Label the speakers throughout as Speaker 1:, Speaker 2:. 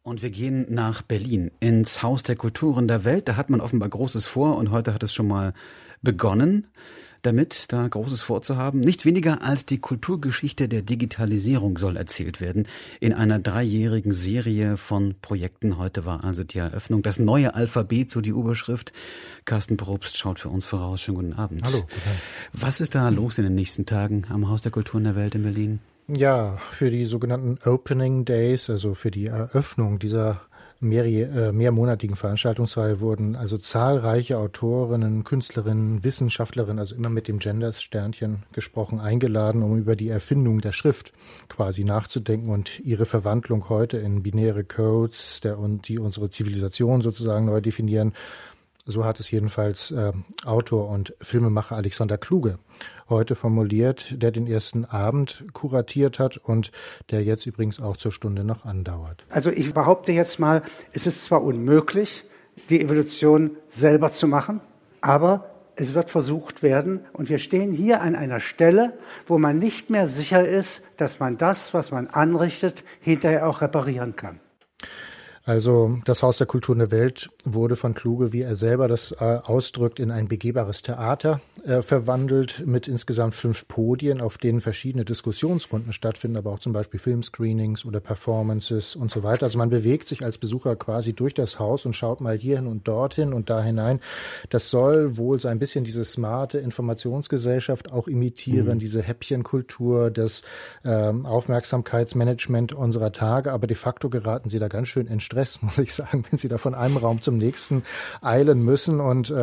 Speaker 1: Und wir gehen nach Berlin, ins Haus der Kulturen der Welt. Da hat man offenbar Großes vor und heute hat es schon mal begonnen, damit da Großes vorzuhaben. Nichts weniger als die Kulturgeschichte der Digitalisierung soll erzählt werden in einer 3-jährigen Serie von Projekten. Heute war also die Eröffnung. Das neue Alphabet, so die Überschrift. Carsten Probst schaut für uns voraus. Schönen guten Abend.
Speaker 2: Hallo. Guten Abend.
Speaker 1: Was ist da los in den nächsten Tagen am Haus der Kulturen der Welt in Berlin?
Speaker 2: Ja, für die sogenannten Opening Days, also für die Eröffnung dieser mehrmonatigen Veranstaltungsreihe wurden also zahlreiche Autorinnen, Künstlerinnen, Wissenschaftlerinnen, also immer mit dem Genders-Sternchen gesprochen, eingeladen, um über die Erfindung der Schrift quasi nachzudenken und ihre Verwandlung heute in binäre Codes, die unsere Zivilisation sozusagen neu definieren. So hat es jedenfalls Autor und Filmemacher Alexander Kluge heute formuliert, der den ersten Abend kuratiert hat und der jetzt übrigens auch zur Stunde noch andauert.
Speaker 3: Also ich behaupte jetzt mal, es ist zwar unmöglich, die Evolution selber zu machen, aber es wird versucht werden und wir stehen hier an einer Stelle, wo man nicht mehr sicher ist, dass man das, was man anrichtet, hinterher auch reparieren kann.
Speaker 2: Also das Haus der Kulturen der Welt wurde von Kluge, wie er selber das ausdrückt, in ein begehbares Theater verwandelt mit insgesamt 5 Podien, auf denen verschiedene Diskussionsrunden stattfinden, aber auch zum Beispiel Filmscreenings oder Performances und so weiter. Also man bewegt sich als Besucher quasi durch das Haus und schaut mal hierhin und dorthin und da hinein. Das soll wohl so ein bisschen diese smarte Informationsgesellschaft auch imitieren, diese Häppchenkultur, das Aufmerksamkeitsmanagement unserer Tage, aber de facto geraten sie da ganz schön in Stress, muss ich sagen, wenn sie da von einem Raum zum nächsten eilen müssen. Und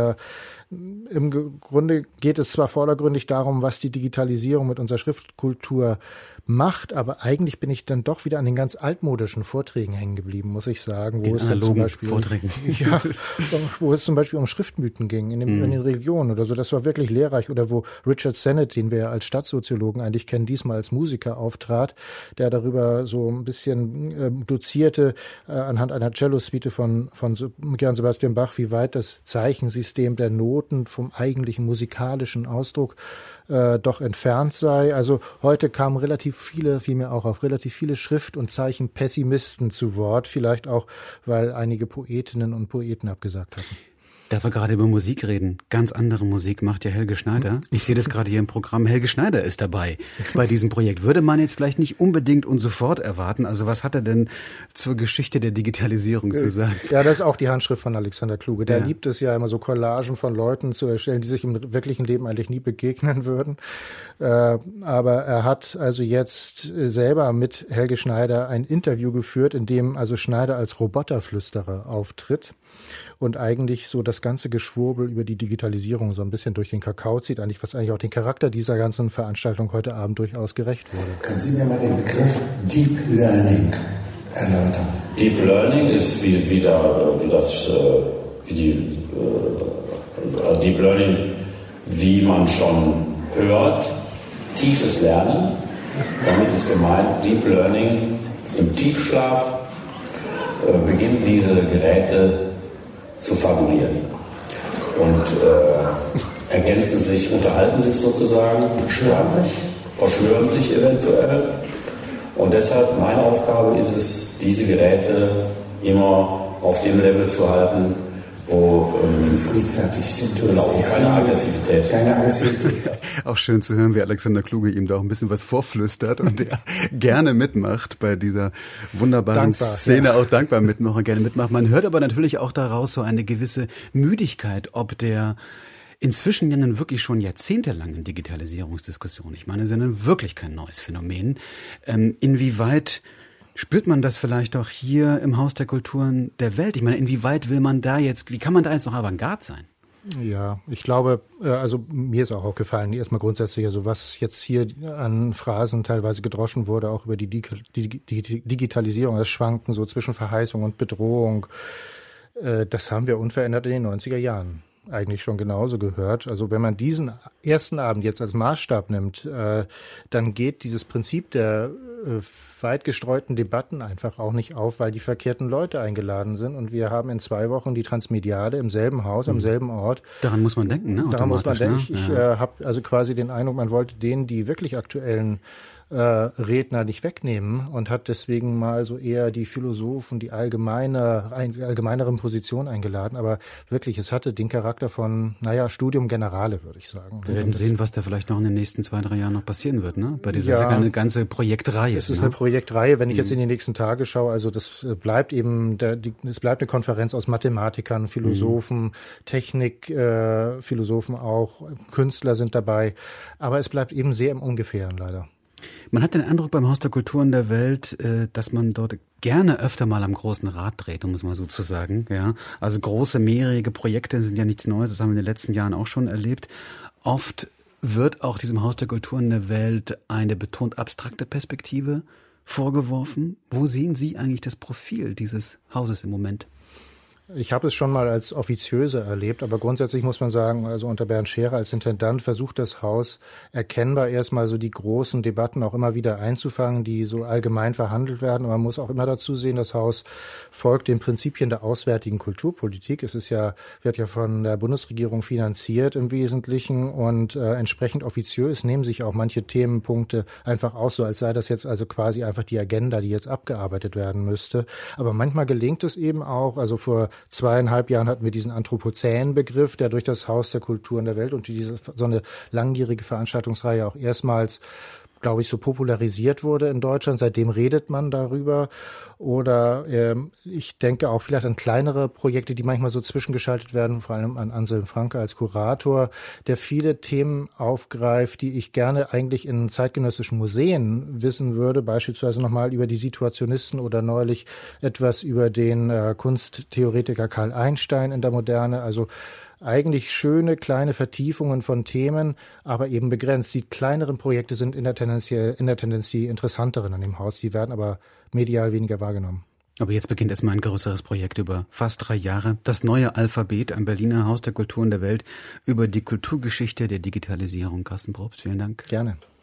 Speaker 2: im Grunde geht es zwar vordergründig darum, was die Digitalisierung mit unserer Schriftkultur macht, aber eigentlich bin ich dann doch wieder an den ganz altmodischen Vorträgen hängen geblieben, muss ich sagen, wo es dann zum Beispiel wo es zum Beispiel um Schriftmythen ging in den Religionen oder so. Das war wirklich lehrreich. Oder wo Richard Sennett, den wir als Stadtsoziologen eigentlich kennen, diesmal als Musiker auftrat, der darüber so ein bisschen dozierte anhand einer Cello-Suite von Johann Sebastian Bach, wie weit das Zeichensystem der Noten vom eigentlichen musikalischen Ausdruck doch entfernt sei. Also heute kamen relativ viele Schrift- und Zeichenpessimisten zu Wort, vielleicht auch, weil einige Poetinnen und Poeten abgesagt hatten.
Speaker 1: Da wir gerade über Musik reden, ganz andere Musik macht ja Helge Schneider. Ich sehe das gerade hier im Programm. Helge Schneider ist dabei bei diesem Projekt. Würde man jetzt vielleicht nicht unbedingt und sofort erwarten. Also was hat er denn zur Geschichte der Digitalisierung zu sagen?
Speaker 2: Ja, das ist auch die Handschrift von Alexander Kluge. Der liebt es ja immer so Collagen von Leuten zu erstellen, die sich im wirklichen Leben eigentlich nie begegnen würden. Aber er hat also jetzt selber mit Helge Schneider ein Interview geführt, in dem also Schneider als Roboterflüsterer auftritt und eigentlich so das ganze Geschwurbel über die Digitalisierung so ein bisschen durch den Kakao zieht, was eigentlich auch den Charakter dieser ganzen Veranstaltung heute Abend durchaus gerecht wurde.
Speaker 4: Können Sie mir mal den Begriff Deep Learning erläutern?
Speaker 5: Deep Learning ist Deep Learning, wie man schon hört, tiefes Lernen. Damit ist gemeint, Deep Learning im Tiefschlaf beginnen diese Geräte zu fabulieren und ergänzen sich, unterhalten sich sozusagen, verschwören sich eventuell. Und deshalb meine Aufgabe ist es, diese Geräte immer auf dem Level zu halten, wo
Speaker 4: friedfertig sind.
Speaker 5: Genau, keine Aggressivität.
Speaker 1: Auch schön zu hören, wie Alexander Kluge ihm da auch ein bisschen was vorflüstert und er gerne mitmacht bei dieser wunderbaren Szene, auch dankbar mitmacht und gerne mitmacht. Man hört aber natürlich auch daraus so eine gewisse Müdigkeit, ob der inzwischen ja nun wirklich schon jahrzehntelangen Digitalisierungsdiskussion, ich meine, es ist ja nun wirklich kein neues Phänomen, inwieweit spürt man das vielleicht auch hier im Haus der Kulturen der Welt? Ich meine, inwieweit wie kann man da jetzt noch Avantgarde sein?
Speaker 2: Ja, ich glaube, also mir ist auch aufgefallen, erstmal grundsätzlich, also was jetzt hier an Phrasen teilweise gedroschen wurde, auch über die Digitalisierung, das Schwanken so zwischen Verheißung und Bedrohung, das haben wir unverändert in den 90er Jahren eigentlich schon genauso gehört. Also wenn man diesen ersten Abend jetzt als Maßstab nimmt, dann geht dieses Prinzip der weit gestreuten Debatten einfach auch nicht auf, weil die verkehrten Leute eingeladen sind. Und wir haben in 2 Wochen die Transmediale im selben Haus, am selben Ort.
Speaker 1: Daran muss man denken, ne?
Speaker 2: Daran muss man denken. Ich habe also quasi den Eindruck, man wollte denen die wirklich aktuellen Redner nicht wegnehmen und hat deswegen mal so eher die Philosophen, die allgemeineren Positionen eingeladen. Aber wirklich, es hatte den Charakter von, Studium Generale, würde ich sagen.
Speaker 1: Wir werden sehen, was da vielleicht noch in den nächsten 2-3 Jahren noch passieren wird, ne? Bei dieser eine ganze Projektreihe.
Speaker 2: Es ist eine Projektreihe, wenn ich jetzt in die nächsten Tage schaue. Also das bleibt eben, es bleibt eine Konferenz aus Mathematikern, Philosophen, Technik, Philosophen auch, Künstler sind dabei. Aber es bleibt eben sehr im Ungefähren leider.
Speaker 1: Man hat den Eindruck beim Haus der Kulturen der Welt, dass man dort gerne öfter mal am großen Rad dreht, um es mal so zu sagen. Ja, also große, mehrjährige Projekte sind ja nichts Neues, das haben wir in den letzten Jahren auch schon erlebt. Oft wird auch diesem Haus der Kulturen der Welt eine betont abstrakte Perspektive vorgeworfen. Wo sehen Sie eigentlich das Profil dieses Hauses im Moment?
Speaker 2: Ich habe es schon mal als Offiziöse erlebt, aber grundsätzlich muss man sagen, also unter Bernd Scherer als Intendant versucht das Haus erkennbar erstmal so die großen Debatten auch immer wieder einzufangen, die so allgemein verhandelt werden. Und man muss auch immer dazu sehen, das Haus folgt den Prinzipien der auswärtigen Kulturpolitik. Es wird ja von der Bundesregierung finanziert im Wesentlichen und entsprechend offiziös nehmen sich auch manche Themenpunkte einfach aus, so als sei das jetzt also quasi einfach die Agenda, die jetzt abgearbeitet werden müsste. Aber manchmal gelingt es eben auch, also vor 2,5 Jahren hatten wir diesen Anthropozän-Begriff, der durch das Haus der Kulturen der Welt und so eine langjährige Veranstaltungsreihe auch erstmals, glaube ich, so popularisiert wurde in Deutschland. Seitdem redet man darüber. Oder ich denke auch vielleicht an kleinere Projekte, die manchmal so zwischengeschaltet werden, vor allem an Anselm Franke als Kurator, der viele Themen aufgreift, die ich gerne eigentlich in zeitgenössischen Museen wissen würde, beispielsweise nochmal über die Situationisten oder neulich etwas über den Kunsttheoretiker Karl Einstein in der Moderne, also eigentlich schöne kleine Vertiefungen von Themen, aber eben begrenzt. Die kleineren Projekte sind in der Tendenz die interessanteren an dem Haus. Die werden aber medial weniger wahrgenommen.
Speaker 1: Aber jetzt beginnt erstmal ein größeres Projekt über fast 3 Jahre. Das neue Alphabet am Berliner Haus der Kulturen der Welt über die Kulturgeschichte der Digitalisierung. Carsten Probst, vielen Dank.
Speaker 2: Gerne.